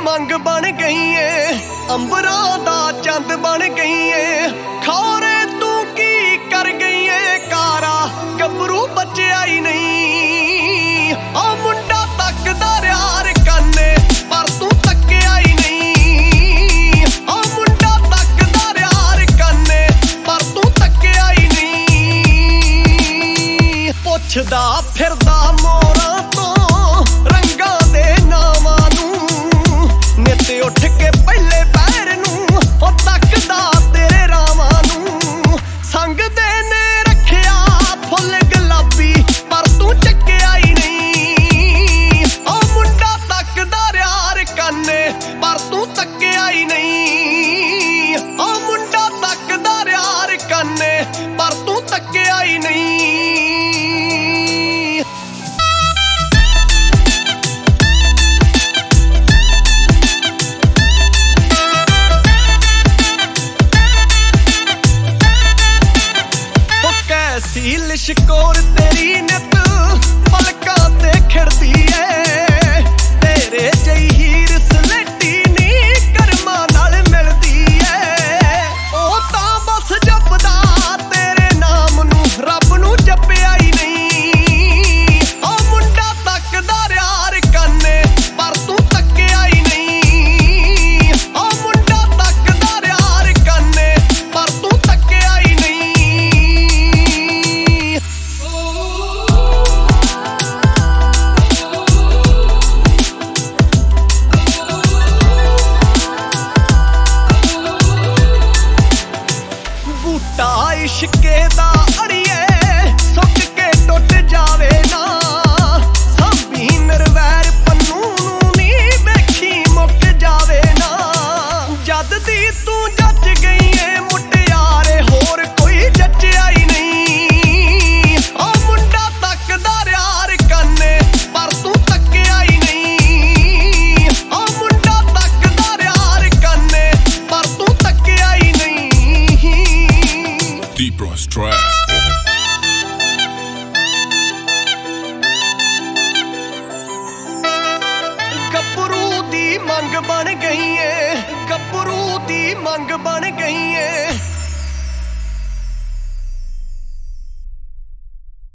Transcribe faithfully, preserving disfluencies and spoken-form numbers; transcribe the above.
ਮੰਗ ਬਣ ਗਈ ਏ, ਅੰਬਰਾਂ ਦਾ ਚੰਦ ਬਣ ਗਈ ਏ। ਖੌਰੇ ਤੂੰ ਕੀ ਕਰ ਗਈ ਏ ਕਾਰਾ, ਗੱਭਰੂ ਬਚਿਆ ਹੀ ਨਹੀਂ। ਆ ਮੁੰਡਾ ਤੱਕਦਾ ਰਿਹਾ ਰਕਾਨੇ, ਪਰ ਤੂੰ ਤੱਕਿਆ ਹੀ ਨਹੀਂ। ਆ ਮੁੰਡਾ ਤੱਕਦਾ ਰਿਹਾ ਰਕਾਨੇ, ਪਰ ਤੂੰ ਤੱਕਿਆ ਹੀ ਨਹੀਂ। ਪੁੱਛਦਾ ਫਿਰਦਾ ਮੋਰਾਂ ਤੋਂ ਰੰਗਾਂ ਦੇ ਨਾਵਾਂ ਨੂੰ, ਨਿੱਤ ਉੱਠ ਕੇ ਪਹਿਲੇ ਪੈਰ ਨੂੰ ਉਹ ਤੱਕਦਾ ਤੇਰੇ ਰਾਵਾਂ ਨੂੰ। ਸੰਗਦੇ ਨੇ ਰੱਖਿਆ ਫੁੱਲ ਗੁਲਾਬੀ, ਪਰ ਤੂੰ ਚੱਕਿਆ ਹੀ ਨਹੀਂ। ਉਹ ਮੁੰਡਾ ਤੱਕਦਾ ਰਿਹਾ ਰਕਾਨੇ, ਪਰ ਤੂੰ ਤੱਕਿਆ ਹੀ ਨਹੀਂ। ਉਹ ਮੁੰਡਾ ਤੱਕਦਾ ਰਿਹਾ ਰਕਾਨੇ, ਪਰ ਤੂੰ ਤੱਕਿਆ ਹੀ ਨਹੀਂ। ਸੀ ਲਿਸ਼ਕੋਰ ਤੇਰੀ ਨਿੱਤ ਪਲਕਾਂ ਤੇ ਖਿੜਦੀ ਏ, ਤੇਰੇ ਜਿਹੀ ਹੀਰ ਸਲੇਟੀ ਨੀ ਕਰਮਾਂ ਨਾਲ ਮਿਲਦੀ ਏ। ਉਹ ਤਾਂ ਬਸ ਜਪਦਾ ਤੇਰੇ ਨਾਮ ਨੂੰ, ਰੱਬ ਨੂੰ ਜਪਿਆ ਹੀ ਨਹੀਂ। ਉਹ ਮੁੰਡਾ ਤੱਕਦਾ ਰਿਹਾ ਰਕਾਨੇ, ਪਰ ਤੂੰ ਤੱਕਿਆ ਹੀ ਨਹੀਂ। ਉਹ ਮੁੰਡਾ ਤੱਕਦਾ ਰਿਹਾ ਰਕਾਨੇ, ਪਰ ਤੂੰ ਤੱਕਿਆ ਹੀ ਨਹੀਂ। ਬੂਟਾ ਇਸ਼ਕੇ ਦਾ ਅੜੀਏ ਸੁੱਕ ਕੇ ਟੁੱਟ ਜਾਵੇ ਨਾ, ਸਾਂਭੀ ਨਿਰਵੈਰ ਪੰਨੂ ਨੂੰ ਨੀ ਵੇਖੀ ਮੁੱਕ ਜਾਵੇ ਨਾ। ਜਦ ਦੀ ਤੂੰ ਜੱਜ ਗਈ ਏ ਮੁਟਿਆਰੇ, ਹੋਰ ਕੋਈ ਜੱਜਿਆ ਹੀ ਨਹੀਂ। ਉਹ ਮੁੰਡਾ ਤੱਕਦਾ ਰਿਹਾ ਰਕਾਨੇ, ਪਰ ਤੂੰ ਤੱਕਿਆ ਹੀ ਨਹੀਂ। ਉਹ ਮੁੰਡਾ ਤੱਕਦਾ ਰਿਹਾ ਰਕਾਨੇ, ਪਰ ਤੂੰ ਤੱਕਿਆ ਹੀ ਨਹੀਂ। Deep Rush Track. ਗੱਭਰੂ ਦੀ ਮੰਗ ਬਣ ਗਈ ਏ, ਗੱਭਰੂ ਦੀ ਮੰਗ ਬਣ ਗਈ ਏ।